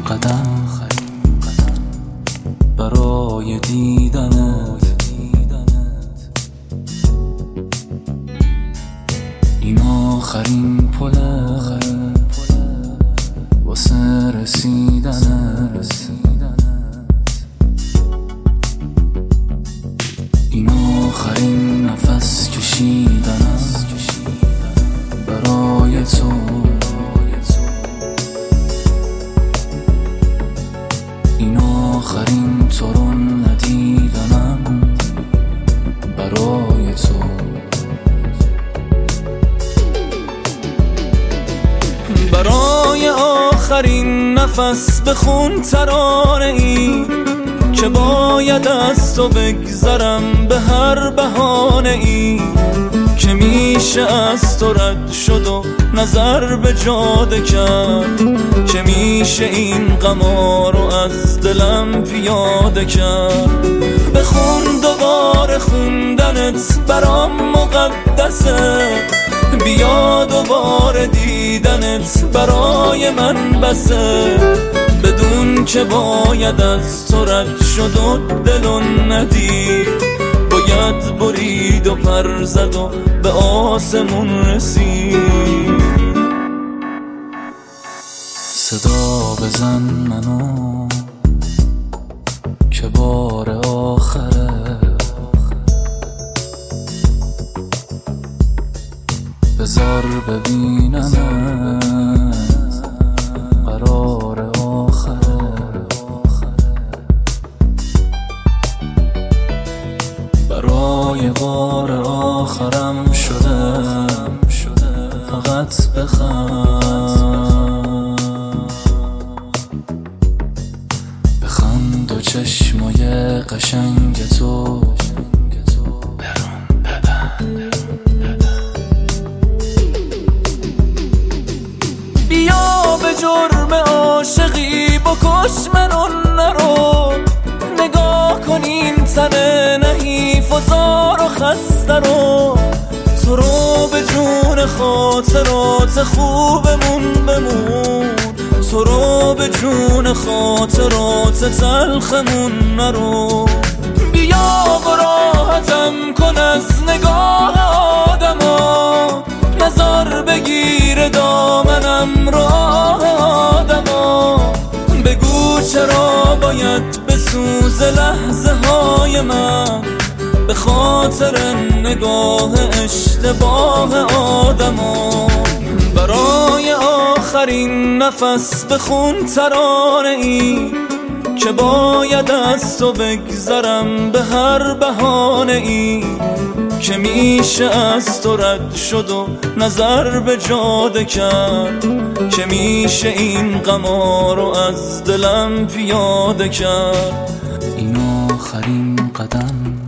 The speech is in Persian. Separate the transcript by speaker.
Speaker 1: قدم برای دیدنت، این آخرین پله واسه رسیدنت، این آخرین نفس کشیدنم برای تو، این آخرین تو رو ندیدنم برای تو. برای آخرین نفس بخون ترانه ای که باید از تو بگذرم به هر بهانه ای که میشه از تو رد شد و نظر به جاده کرد، که میشه این غما رو از دلم پیاده کرد. بخون دوباره، خوندنت برام مقدسه، بیا دوباره دیدنت برای من بسه، بدون که باید از تو رد شد و دلو ندید، باید برید و پر زد و به آسمون رسید. صدا بزن منو که بار آخره، بذار ببینمت قرار آخره، برای بار آخرم شده فقط بخند و چشمای قشنگ تو برام ببند. بیا به جرم عاشقی بکش منو نرو، نگاه کن این تن نحیف و زار و خسته رو، تو رو به جون خاطرات خوبمون بمون، تو رو به جون خاطرات تلخمون نرو. بیا و راحتم کن از نگاه آدما، نظر بگیر دامنم رو آدما، بگو چرا باید بسوز لحظه های من به خاطر نگاه اشتباه آدما. برای آخرین نفس بخون ترانه ای که باید از تو بگذرم به هر بهانه ای که میشه از تو رد شد و نظر به جاده کرد، که میشه این غما رو از دلم پیاده کرد. این آخرین قدم